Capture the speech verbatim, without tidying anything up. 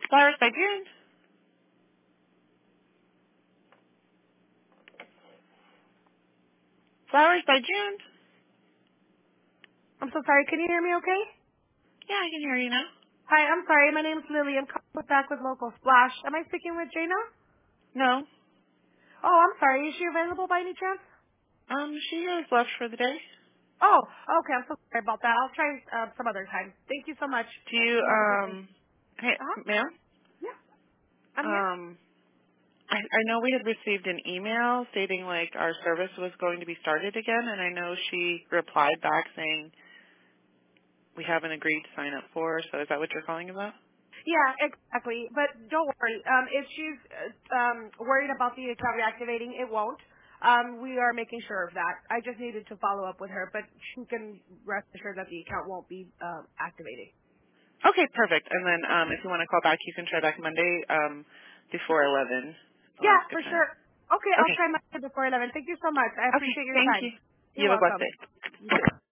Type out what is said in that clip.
Flowers by June. Flowers by June. I'm so sorry. Can you hear me okay? Yeah, I can hear you now. Hi, I'm sorry. My name's Lily. I'm calling back with Local Splash. Am I speaking with Jana? No. Oh, I'm sorry. Is she available by any chance? Um, she has left for the day. Oh, okay. I'm so sorry about that. I'll try uh, some other time. Thank you so much. Do you, You have a good day. um, hey, Uh-huh. ma'am? Yeah, I'm here. Um, I, I know we had received an email stating like our service was going to be started again, and I know she replied back saying we haven't agreed to sign up for. So is that what you're calling about? Yeah, exactly. But don't worry. Um, if she's uh, um, worried about the account reactivating, it won't. Um, we are making sure of that. I just needed to follow up with her, but she can rest assured that the account won't be uh, activated. Okay, perfect. And then um, if you want to call back, you can try back Monday um, before eleven. The Yeah, last good for time. sure. Okay, I'll Okay. try my before eleven. Thank you so much. I Okay. appreciate your Thank time. you. You're You have a blessed welcome. day. You too.